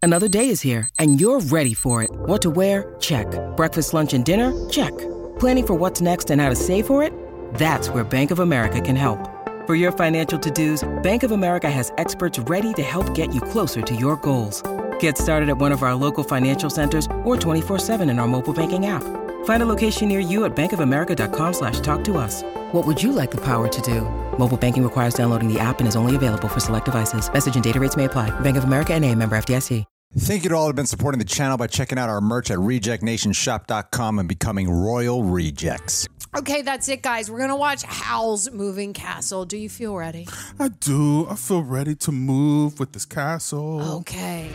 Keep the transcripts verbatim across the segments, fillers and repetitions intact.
Another day is here, and you're ready for it. What to wear? Check. Breakfast, lunch, and dinner? Check. Planning for what's next and how to save for it? That's where Bank of America can help. For your financial to-dos, Bank of America has experts ready to help get you closer to your goals. Get started at one of our local financial centers or twenty-four seven in our mobile banking app. Find a location near you at bankofamerica.com slash talk to us. What would you like the power to do? Mobile banking requires downloading the app and is only available for select devices. Message and data rates may apply. Bank of America N A, member F D I C. Thank you to all who have been supporting the channel by checking out our merch at reject nation shop dot com and becoming Royal Rejects. Okay, that's it, guys. We're going to watch Howl's Moving Castle. Do you feel ready? I do. I feel ready to move with this castle. Okay.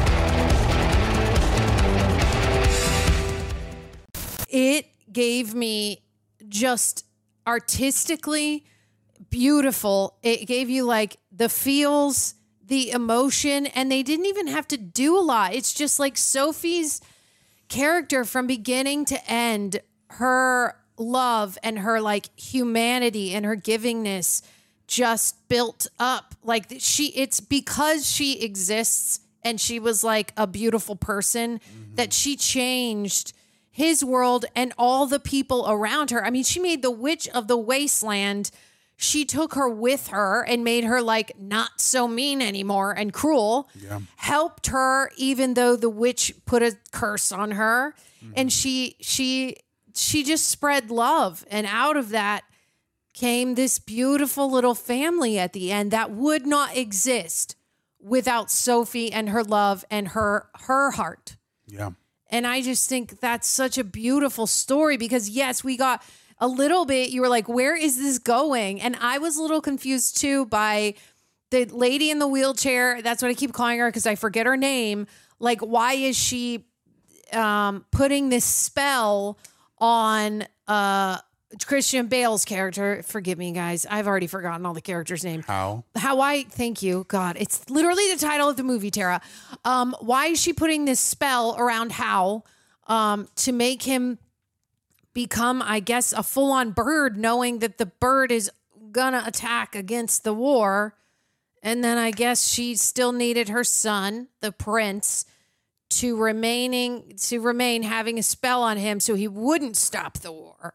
It gave me just artistically beautiful. It gave you like the feels, the emotion, and they didn't even have to do a lot. It's just like Sophie's character from beginning to end, her love and her like humanity and her givingness just built up. Like she, it's because she exists and she was like a beautiful person mm-hmm. that she changed his world and all the people around her. I mean, she made the Witch of the Wasteland. She took her with her and made her like not so mean anymore and cruel. Yeah. Helped her even though the witch put a curse on her. Mm-hmm. And she she she just spread love. And out of that came this beautiful little family at the end that would not exist without Sophie and her love and her her heart. Yeah. And I just think that's such a beautiful story because, yes, we got a little bit, you were like, where is this going? And I was a little confused, too, by the lady in the wheelchair. That's what I keep calling her because I forget her name. Like, why is she um, putting this spell on uh, Christian Bale's character? Forgive me, guys. I've already forgotten all the characters' names. How? How I, thank you. God, it's literally the title of the movie, Tara. Um, why is she putting this spell around Hal um, to make him become, I guess, a full-on bird, knowing that the bird is gonna attack against the war? And then I guess she still needed her son, the prince, to remaining to remain having a spell on him so he wouldn't stop the war.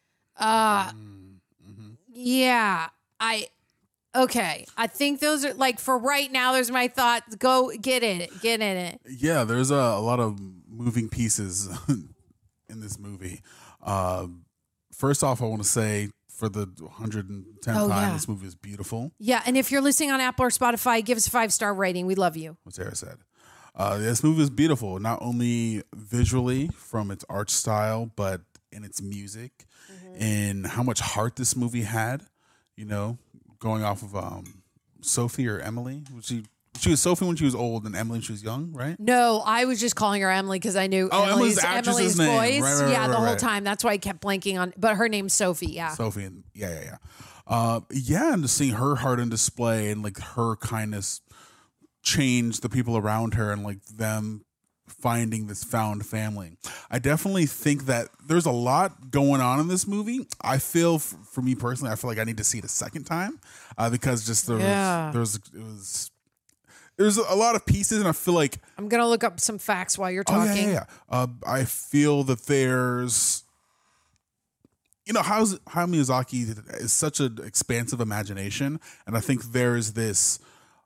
Uh, mm-hmm. Yeah, I, okay. I think those are like for right now, there's my thoughts. Go get in it. Get in it. Yeah, there's a, a lot of moving pieces in this movie. Uh, first off, I want to say for the one hundred tenth oh, time, yeah. this movie is beautiful. Yeah, and if you're listening on Apple or Spotify, give us a five-star rating. We love you. What Sarah said. Uh, this movie is beautiful, not only visually from its art style, but in its music, mm-hmm. and how much heart this movie had. You know, going off of um, Sophie or Emily, she she was Sophie when she was old, and Emily when she was young, right? No, I was just calling her Emily because I knew oh, Emily's, Emily's, Emily's name. voice. Right, right, yeah, right, the right, whole right. time. That's why I kept blanking on. But her name's Sophie. Yeah, Sophie. And, yeah, yeah, yeah. Uh, yeah, and just seeing her heart on display and like her kindness change the people around her and like them finding this found family. I definitely think that there's a lot going on in this movie. I feel, f- for me personally, I feel like I need to see it a second time uh, because just there yeah. was, there was, it was, there's a lot of pieces, and I feel like I'm gonna look up some facts while you're oh, talking. yeah, yeah, yeah. Uh, I feel that there's, you know, how's Hayao Miyazaki is such an expansive imagination, and I think there's this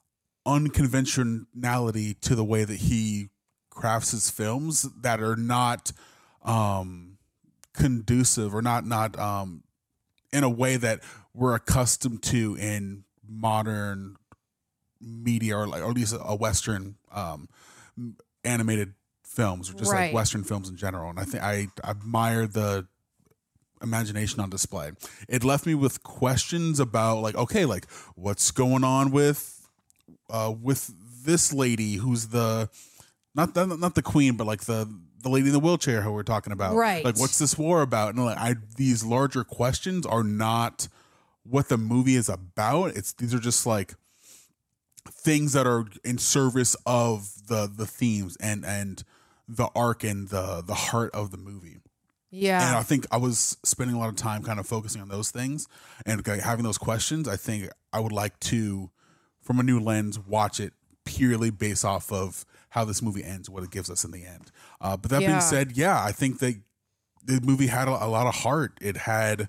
unconventionality to the way that he crafts his films that are not um, conducive or not not um, in a way that we're accustomed to in modern media, or like or at least a Western um, animated films, or just right. like Western films in general. And I think I admire the imagination on display. It left me with questions about like, okay, like what's going on with uh, with this lady who's the Not the, not the queen, but like the, the lady in the wheelchair who we're talking about. Right. Like, what's this war about? And like, I, these larger questions are not what the movie is about. It's these are just like things that are in service of the the themes and and the arc and the the heart of the movie. Yeah. And I think I was spending a lot of time kind of focusing on those things and like, having those questions. I think I would like to, from a new lens, watch it purely based off of how this movie ends, what it gives us in the end. Uh, but that Yeah. being said, yeah, I think that the movie had a, a lot of heart. It had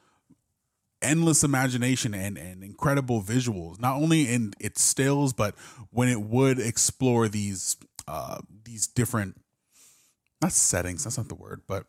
endless imagination and, and incredible visuals, not only in its stills, but when it would explore these uh, these different, not settings, that's not the word, but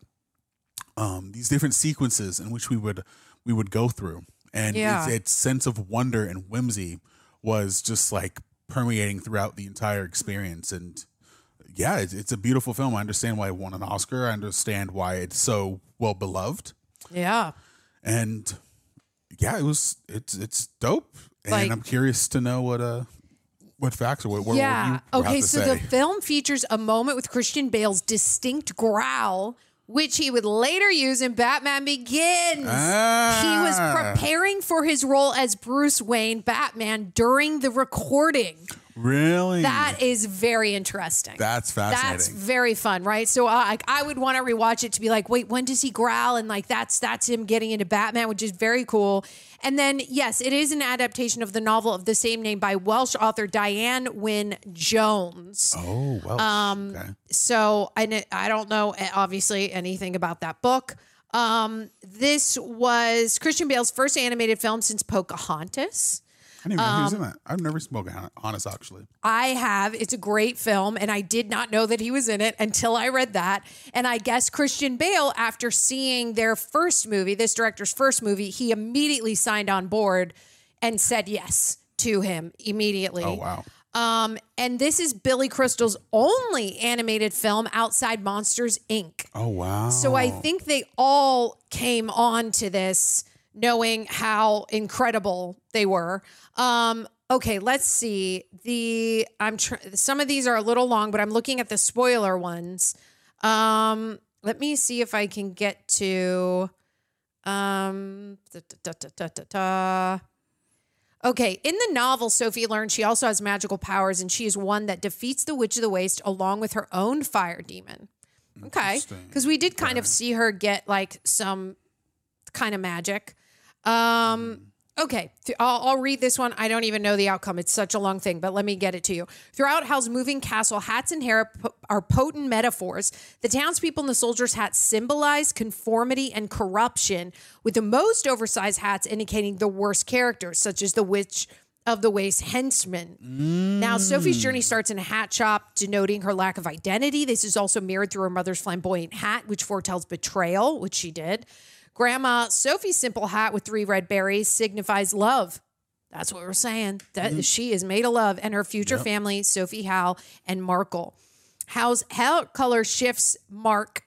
um, these different sequences in which we would we would go through. And Yeah. its, its sense of wonder and whimsy was just like permeating throughout the entire experience. And yeah, it's, it's a beautiful film. I understand why it won an Oscar. I understand why it's so well beloved. Yeah. And yeah, it was it's it's dope. And Like- I'm curious to know what uh what facts or what, what Yeah. what you Okay. have to So say. the film features a moment with Christian Bale's distinct growl, which he would later use in Batman Begins. Ah. He was preparing for his role as Bruce Wayne Batman during the recording. Really? That is very interesting. That's fascinating. That's very fun, right? So uh, I, I would want to rewatch it to be like, wait, when does he growl? And like that's that's him getting into Batman, which is very cool. And then yes, it is an adaptation of the novel of the same name by Welsh author Diane Wynne Jones. Oh, well. Um, okay. So I kn- I don't know eh, obviously anything about that book. Um, this was Christian Bale's first animated film since Pocahontas. I didn't even know he was um, in that. I've never spoken honest, actually. I have. It's a great film, and I did not know that he was in it until I read that. And I guess Christian Bale, after seeing their first movie, this director's first movie, he immediately signed on board and said yes to him immediately. Oh, wow. Um, and this is Billy Crystal's only animated film outside Monsters, Incorporated. Oh, wow. So I think they all came on to this knowing how incredible they were. Um, okay, let's see. The I'm tr- some of these are a little long, but I'm looking at the spoiler ones. Um, let me see if I can get to. Um, da, da, da, da, da, da. Okay, in the novel, Sophie learns she also has magical powers, and she is one that defeats the Witch of the Waste along with her own fire demon. Okay, Interesting. because we did kind of see her get like some kind of magic. Um, okay, Th- I'll, I'll read this one. I don't even know the outcome. It's such a long thing, but let me get it to you. Throughout Hal's moving castle, hats and hair po- are potent metaphors. The townspeople and the soldiers' hats symbolize conformity and corruption, with the most oversized hats indicating the worst characters, such as the Witch of the Waste henchman. Now, Sophie's journey starts in a hat shop, denoting her lack of identity. This is also mirrored through her mother's flamboyant hat, which foretells betrayal, which she did. Grandma Sophie's simple hat with three red berries signifies love. That's what we're saying. That mm-hmm. She is made of love. And her future yep. family, Sophie, Hal, and Markle. Hal's hair color shifts mark.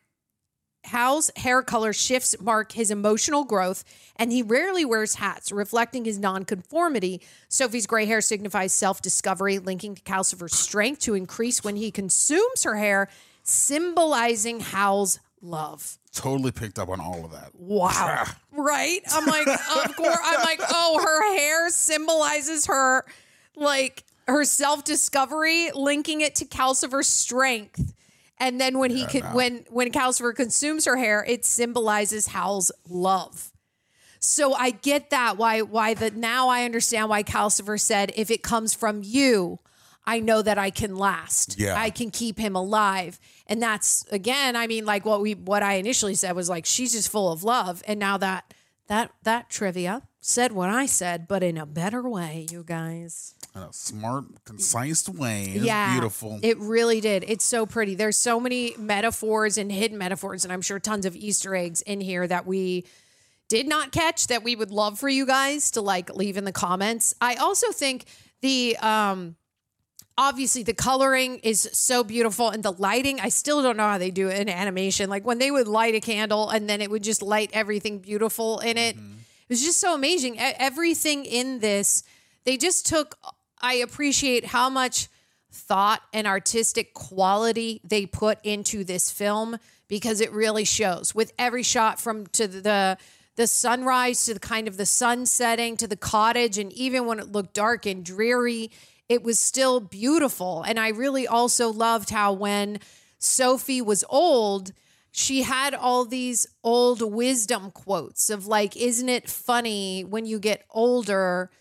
Hal's hair color shifts mark his emotional growth, and he rarely wears hats, reflecting his nonconformity. Sophie's gray hair signifies self-discovery, linking to Calcifer's strength to increase when he consumes her hair, symbolizing Hal's love. Totally picked up on all of that. Wow. Right? I'm like, of course. I'm like, oh, her hair symbolizes her, like, her self-discovery, linking it to Calcifer's strength. And then when he yeah, could, no. when when Calcifer consumes her hair, it symbolizes Hal's love. So I get that. Why? Why the now I understand why Calcifer said, if it comes from you, I know that I can last. Yeah. I can keep him alive. And that's, again, I mean, like what we what I initially said was like, she's just full of love. And now that that that trivia said what I said, but in a better way, you guys. In a smart, concise way. It's yeah, beautiful. It really did. It's so pretty. There's so many metaphors and hidden metaphors, and I'm sure tons of Easter eggs in here that we did not catch that we would love for you guys to like leave in the comments. I also think the um obviously the coloring is so beautiful, and the lighting, I still don't know how they do it in animation. Like when they would light a candle and then it would just light everything beautiful in it. Mm-hmm. It was just so amazing. Everything in this, they just took, I appreciate how much thought and artistic quality they put into this film, because it really shows with every shot, from to the the sunrise to the kind of the sun setting to the cottage, and even when it looked dark and dreary, it was still beautiful. And I really also loved how when Sophie was old, she had all these old wisdom quotes of like, isn't it funny when you get older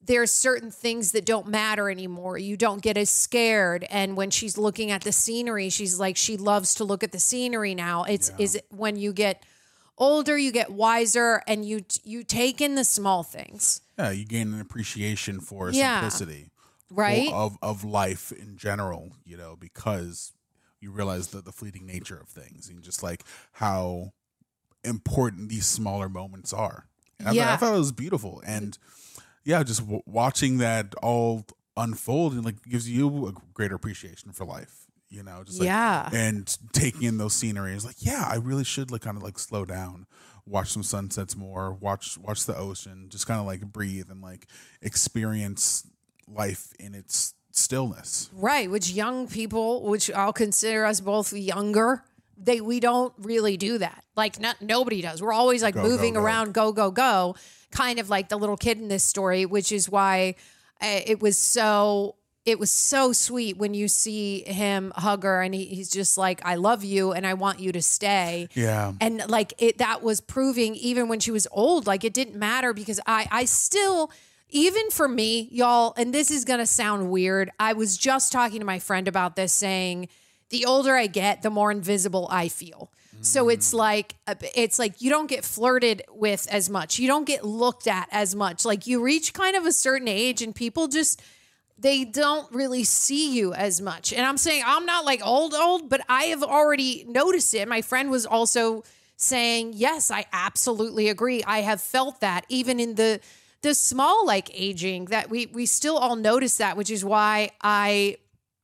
there's certain things that don't matter anymore. You don't get as scared. And when she's looking at the scenery, she's like, she loves to look at the scenery now. It's Yeah. is when you get older, you get wiser, and you you take in the small things. Yeah, you gain an appreciation for Yeah. simplicity. Right? For- of of life in general, you know, because you realize the, the fleeting nature of things and just like how important these smaller moments are. And I, Yeah. thought, I thought it was beautiful. And yeah, just w- watching that all unfold and like gives you a greater appreciation for life, you know, just like, Yeah. and taking in those sceneries, like, yeah, I really should like kind of like slow down, watch some sunsets more, watch, watch the ocean, just kind of like breathe and like experience life in its stillness. Right, which young people, which I'll consider us both younger, they we don't really do that. Like not nobody does. We're always like Go, moving go, go. around, go go go, kind of like the little kid in this story, which is why uh, it was so it was so sweet when you see him hug her and he, he's just like, I love you and I want you to stay. Yeah. And like it that was proving even when she was old, like it didn't matter because I I still even for me, y'all, and this is going to sound weird. I was just talking to my friend about this saying the older I get, the more invisible I feel. So it's like it's like you don't get flirted with as much. You don't get looked at as much. Like you reach kind of a certain age and people just they don't really see you as much. And I'm saying I'm not like old old, but I have already noticed it. My friend was also saying, "Yes, I absolutely agree. I have felt that even in the the small like aging that we we still all notice that, which is why I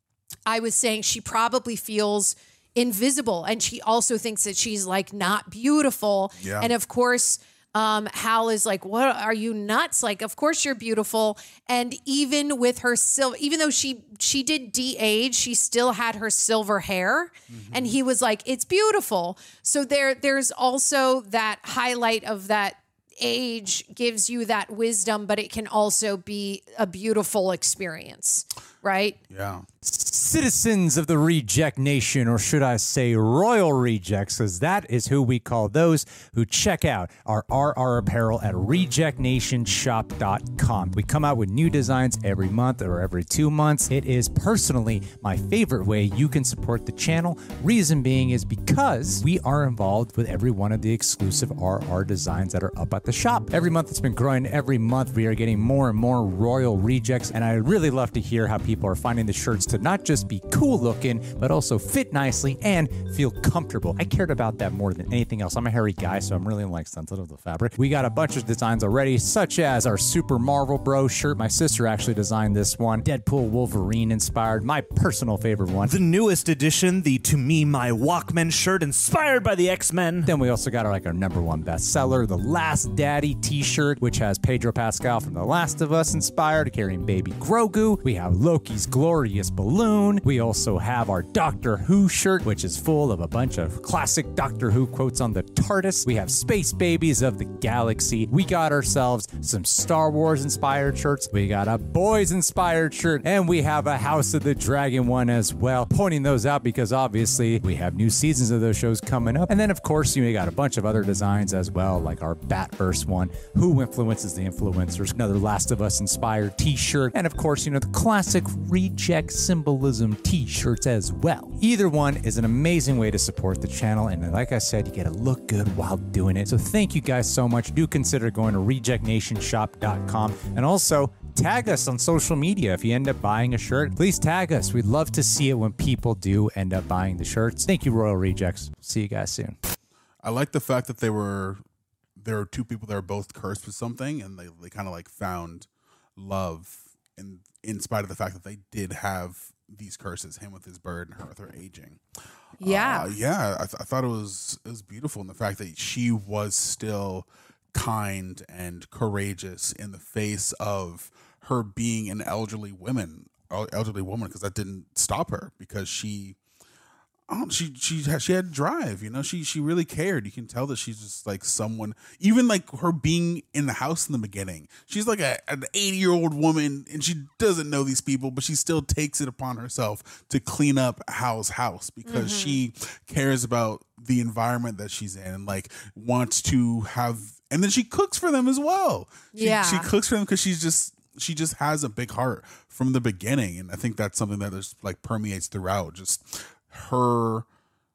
I was saying she probably feels invisible and she also thinks that she's like not beautiful. Yeah. And of course, um, Hal is like, what are you nuts? Like, of course you're beautiful. And even with her silver, even though she, she did de-age, she still had her silver hair Mm-hmm. and he was like, it's beautiful. So there, there's also that highlight of that age gives you that wisdom, but it can also be a beautiful experience, right? Yeah. Citizens of the Reject Nation, or should I say Royal Rejects, because that is who we call those who check out our R R apparel at reject nation shop dot com. We come out with new designs every month or every two months. It is personally my favorite way you can support the channel. Reason being is because we are involved with every one of the exclusive R R designs that are up at the shop. Every month it's been growing. Every month we are getting more and more Royal Rejects, and I really love to hear how people are finding the shirts to not just be cool looking, but also fit nicely and feel comfortable. I cared about that more than anything else. I'm a hairy guy, so I'm really like sensitive to fabric. We got a bunch of designs already, such as our Super Marvel Bros shirt. My sister actually designed this one. Deadpool Wolverine inspired, my personal favorite one. The newest edition, the To Me My Walkman shirt inspired by the X-Men. Then we also got our like our number one bestseller, the Last Daddy t-shirt, which has Pedro Pascal from The Last of Us inspired, carrying baby Grogu. We have Loki's glorious balloon. We also have our Doctor Who shirt, which is full of a bunch of classic Doctor Who quotes on the TARDIS. We have Space Babies of the Galaxy. We got ourselves some Star Wars inspired shirts. We got a Boys inspired shirt, and we have a House of the Dragon one as well. Pointing those out because obviously we have new seasons of those shows coming up. And then of course, you know, we got a bunch of other designs as well, like our Batverse one, Who Influences the Influencers, another Last of Us inspired t-shirt, and of course, you know, the classic Reject symbolism t-shirts as well. Either one is an amazing way to support the channel, and like I said, you get to look good while doing it. So thank you guys so much. Do consider going to reject nation shop dot com, and also tag us on social media. If you end up buying a shirt, please tag us. We'd love to see it when people do end up buying the shirts. Thank you, Royal Rejects. See you guys soon. I like the fact that they were there were two people that were both cursed with something, and they, they kind of like found love in in spite of the fact that they did have these curses, him with his bird and her with her aging. Yeah. Uh, yeah, I, th- I thought it was it was beautiful in the fact that she was still kind and courageous in the face of her being an elderly woman, elderly woman, because that didn't stop her because she. Oh, she she had, she had drive, you know. She she really cared. You can tell that she's just like someone. Even like her being in the house in the beginning, she's like a, an eighty year old woman, and she doesn't know these people, but she still takes it upon herself to clean up Hal's house because mm-hmm. she cares about the environment that she's in, and like wants to have. And then she cooks for them as well. She, yeah, she cooks for them because she's just she just has a big heart from the beginning, and I think that's something that just like permeates throughout. Just her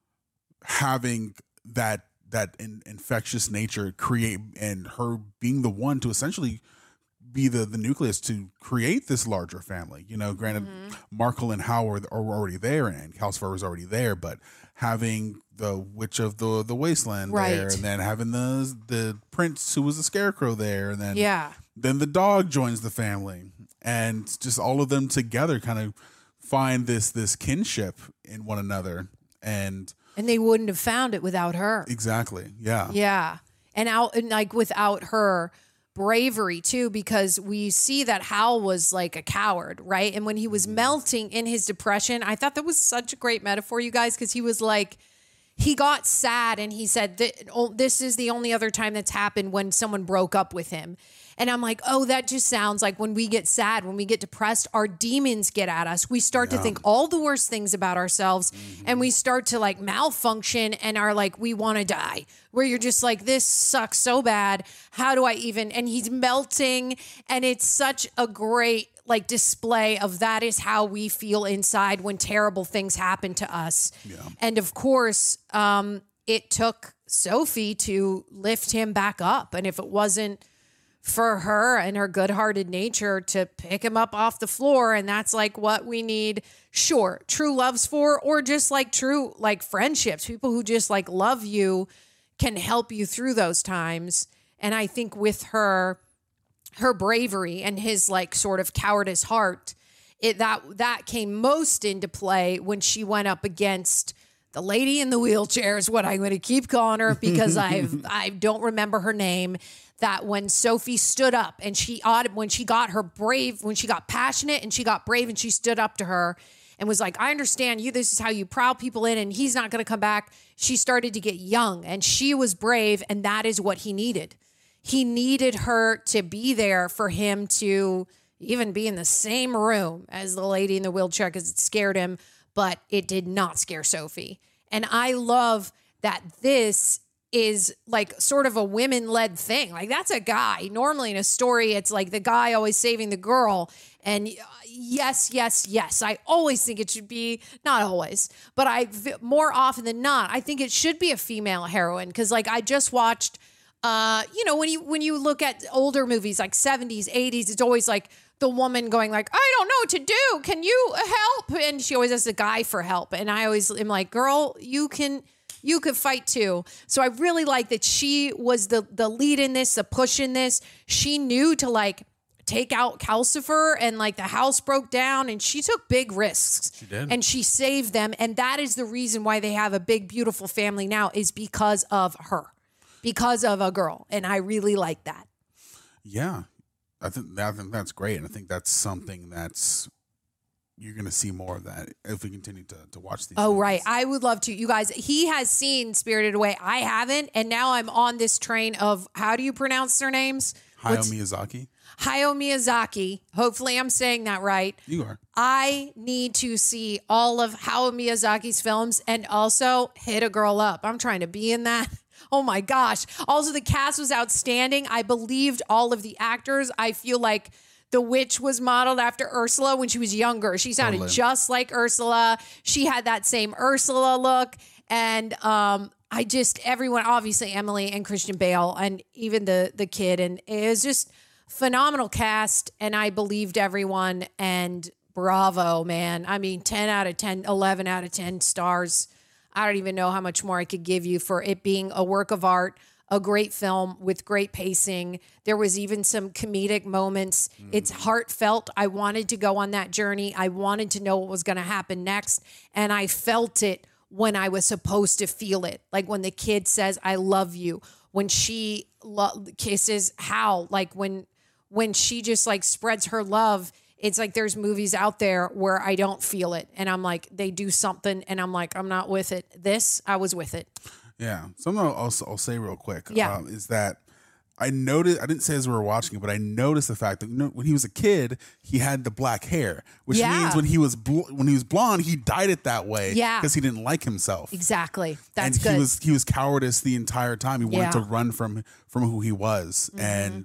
having that that in, infectious nature create, and her being the one to essentially be the the nucleus to create this larger family. You know, granted, mm-hmm. Markle and Hal are, are already there, and Calcifer was already there, but having the Witch of the the Wasteland right. there, and then having the the prince who was a scarecrow there, and then yeah. then the dog joins the family, and just all of them together kind of find this this kinship in one another, and and they wouldn't have found it without her. Exactly. Yeah. Yeah, and out and like without her bravery too, because we see that Hal was like a coward, right? And when he was melting in his depression, I thought that was such a great metaphor, you guys, because he was like, he got sad and he said, this is the only other time that's happened when someone broke up with him. And I'm like, oh, that just sounds like when we get sad, when we get depressed, our demons get at us. We start yeah. to think all the worst things about ourselves, mm-hmm. and we start to like malfunction and are like, we want to die. Where you're just like, this sucks so bad. How do I even? And he's melting, and it's such a great like display of that is how we feel inside when terrible things happen to us. Yeah. And of course, um, it took Sophie to lift him back up. And if it wasn't for her and her good-hearted nature to pick him up off the floor, and that's like what we need, sure, true loves for, or just like true like friendships, people who just like love you can help you through those times. And I think with her, her bravery and his like sort of cowardice heart, it that that came most into play when she went up against the lady in the wheelchair, is what I'm going to keep calling her because I've I don't remember her name. That when Sophie stood up and she when she got her brave, when she got passionate and she got brave and she stood up to her and was like, I understand you. This is how you prowl people in, and he's not going to come back. She started to get young, and she was brave, and that is what he needed. He needed her to be there for him to even be in the same room as the lady in the wheelchair because it scared him, but it did not scare Sophie. And I love that this is like sort of a women-led thing. Like that's a guy. Normally in a story, it's like the guy always saving the girl. And yes, yes, yes. I always think it should be, not always, but I more often than not, I think it should be a female heroine. Cause like I just watched, uh, you know, when you, when you look at older movies like seventies, eighties, it's always like the woman going like, I don't know what to do. Can you help? And she always asks the guy for help. And I always am like, girl, you can, you could fight too. So I really like that she was the the lead in this, the push in this. She knew to like take out Calcifer, and like the house broke down, and she took big risks. She did. And she saved them. And that is the reason why they have a big, beautiful family now, is because of her, because of a girl. And I really like that. Yeah. I think, I think that's great. And I think that's something that's, you're going to see more of that if we continue to, to watch these. Oh, movies. right. I would love to. You guys, he has seen Spirited Away. I haven't. And now I'm on this train of, how do you pronounce their names? Hayao What's, Miyazaki. Hayao Miyazaki. Hopefully I'm saying that right. You are. I need to see all of Hayao Miyazaki's films and also Hit a Girl Up. I'm trying to be in that. Oh my gosh. Also, the cast was outstanding. I believed all of the actors. I feel like the witch was modeled after Ursula when she was younger. She sounded totally. just like Ursula. She had that same Ursula look. And um, I just, everyone, obviously Emily and Christian Bale and even the the kid. And it was just phenomenal cast. And I believed everyone. And bravo, man. I mean, ten out of ten, eleven out of ten stars. I don't even know how much more I could give you for it being a work of art, a great film with great pacing. There was even some comedic moments. Mm. It's heartfelt. I wanted to go on that journey. I wanted to know what was going to happen next. And I felt it when I was supposed to feel it. Like when the kid says, I love you. When she lo- kisses Hal, like when, when she just like spreads her love. It's like there's movies out there where I don't feel it. And I'm like, they do something and I'm like, I'm not with it. This, I was with it. Yeah. Something I'll, I'll, I'll say real quick yeah. um, is that I noticed, I didn't say as we were watching it, but I noticed the fact that, you know, when he was a kid, he had the black hair, which yeah. means when he was bl- when he was blonde, he dyed it that way yeah. because he didn't like himself. Exactly. That's and good. he was he was cowardice the entire time. He wanted yeah. to run from from who he was. Mm-hmm. And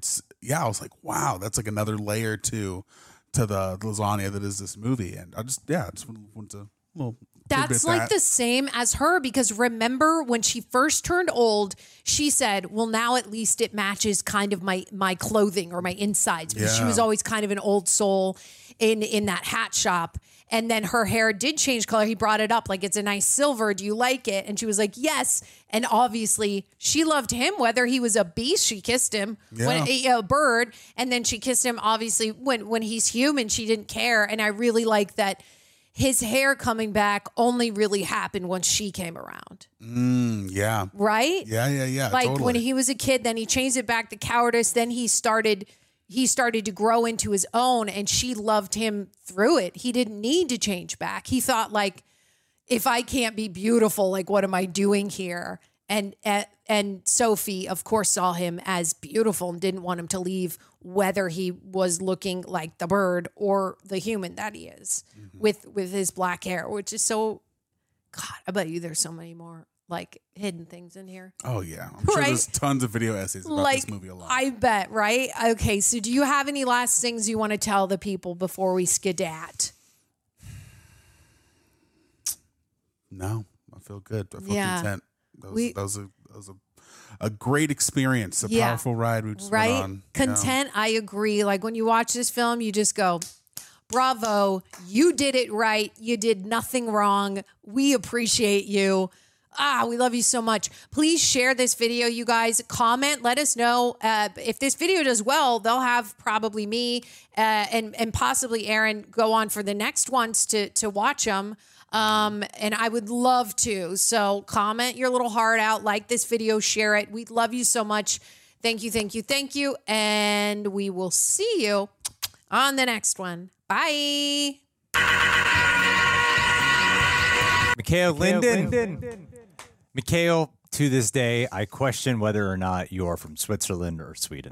yeah, I was like, wow, that's like another layer to to the lasagna that is this movie. And I just, yeah, I just went to well. That's like that. the same as her, because remember when she first turned old, she said, well, now at least it matches kind of my my clothing or my insides, because she Yeah. was always kind of an old soul in in that hat shop. And then her hair did change color. He brought it up like, it's a nice silver. Do you like it? And she was like, yes. And obviously she loved him, whether he was a beast. She kissed him, Yeah. when a, a bird. And then she kissed him, obviously, when, when he's human, she didn't care. And I really like that his hair coming back only really happened once she came around. Mm, yeah. Right? Yeah, yeah, yeah. Like totally. when he was a kid, then he changed it back to cowardice. Then he started he started to grow into his own, and she loved him through it. He didn't need to change back. He thought, like, if I can't be beautiful, like, what am I doing here? And and, and Sophie, of course, saw him as beautiful and didn't want him to leave, whether he was looking like the bird or the human that he is, mm-hmm. with with his black hair, which is so. God, I bet you there's so many more like hidden things in here. Oh yeah, I'm sure Right? there's tons of video essays about Like, this movie alone. I bet, right? Okay, so do you have any last things you want to tell the people before we skedat? No, I feel good. I feel Yeah. content. That was, We- that was, a, that was a, a great experience, a Yeah. powerful ride we just Right? went on. you know? Content, I agree. Like when you watch this film, you just go, bravo, you did it right. You did nothing wrong. We appreciate you. Ah, we love you so much. Please share this video, you guys. Comment, let us know. Uh, if this video does well, they'll have probably me uh, and and possibly Aaron go on for the next ones to to watch them. Um, and I would love to. So comment your little heart out, like this video, share it. We love you so much. Thank you, thank you, thank you. And we will see you on the next one. Bye. Mikhail Linden. Mikhail, to this day, I question whether or not you are from Switzerland or Sweden.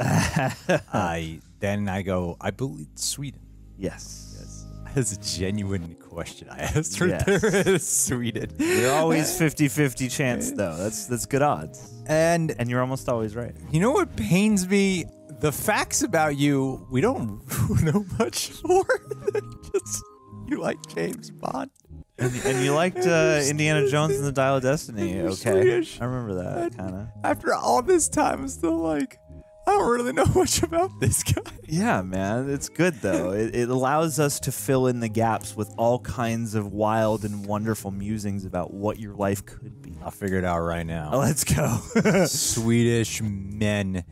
I then I go, I believe Sweden. Yes. Yes. That's a genuine question I asked her. Yes. There is Sweden. You're always fifty-fifty chance, though. That's that's good odds. And And you're almost always right. you know what pains me? The facts about you, we don't know much more than just you like James Bond. And, and you liked uh, Indiana Jones and the Dial of Destiny, You're okay? Swedish. I remember that, kind of. After all this time, I'm still like, I don't really know much about this guy. Yeah, man, it's good, though. It, it allows us to fill in the gaps with all kinds of wild and wonderful musings about what your life could be. I'll figure it out right now. Let's go. Swedish men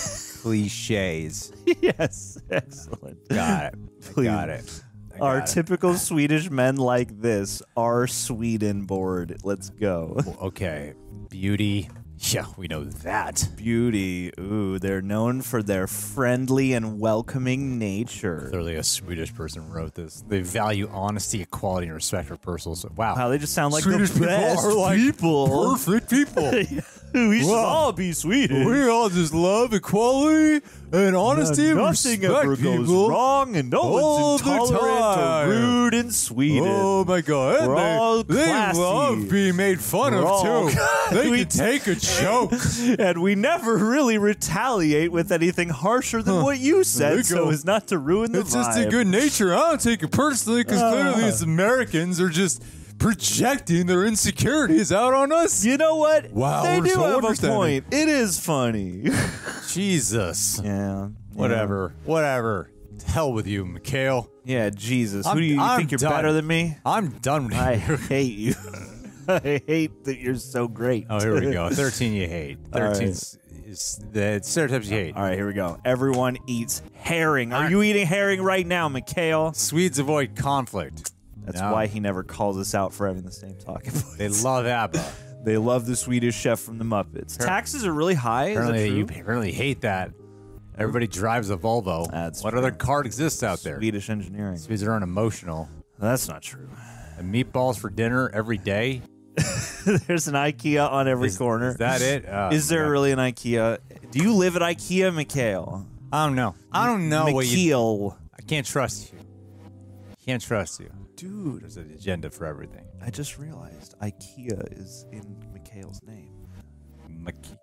cliches. Yes, excellent. Got it. Please. Got it. I Our got it. typical Swedish men like this are Sweden board. Let's go. Okay. Beauty. Yeah, we know that. Beauty. Ooh, they're known for their friendly and welcoming nature. Clearly, a Swedish person wrote this. They value honesty, equality, and respect for personal. So, wow. Wow, they just sound like Swedish the people best are like people. perfect people. We should Wow. all be Swedish. We all just love equality and honesty and Nothing respect ever goes people wrong, and no all one's the intolerant time. or rude in Sweden. Oh my god. And We're they, all they classy. love being made fun We're of all- too. They We can take a joke. And we never really retaliate with anything harsher than what you There said, you so go. as not to ruin the It's just a vibe. good nature. I don't take it personally because clearly Ah. these Americans are just projecting their insecurities out on us. You know what? Wow, they we're do so have a understanding. point. It is funny. Jesus. yeah. Whatever. Whatever. To hell with you, Mikhail. Yeah, Jesus. I'm- Who do you, you I'm think you're done. better than me? I'm done with I you. hate you. I hate that you're so great. Oh, here we go. thirteen you hate. All right. thirteen is, is the stereotypes you hate. All right, here we go. Everyone eats herring. Are you eating herring right now, Mikhail? Swedes avoid conflict. That's No. why he never calls us out for having the same talking points. They love ABBA. They love the Swedish chef from the Muppets. Taxes are really high. Is that Apparently, true? you apparently hate that. Everybody drives a Volvo. That's what true. other car exists out there? Swedish engineering. Swedes are unemotional. That's not true. And meatballs for dinner every day. There's an IKEA on every Is, corner. is that it? Oh, Is there yeah. really an IKEA? Do you live at IKEA, Mikhail? I don't know. I don't know what you. Mikhail. I can't trust you. Can't trust you. Dude, There's an agenda for everything. I just realized IKEA is in Mikhail's name. Mik-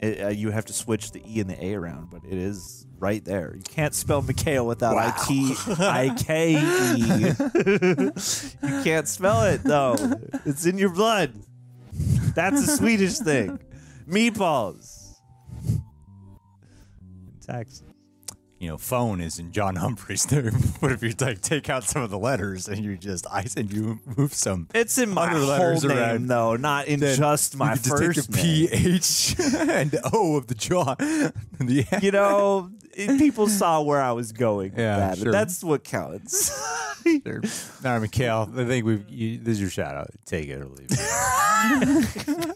It, uh, you have to switch the E and the A around, but it is right there. You can't spell Mikhail without Wow. I K E. You can't spell it, though. It's in your blood. That's a Swedish thing. Meatballs. Tax. You know, phone is in John Humphrey's name. But if you like take out some of the letters and you just I and you move some, It's in my other whole letters name, around, though, not in then just my you could just first take a name. P H and O of the John. The You know, it, people saw where I was going. Yeah, with that. sure. That's what counts. All right, Mikhail, I think we've. You, this is your shout out. Take it or leave it.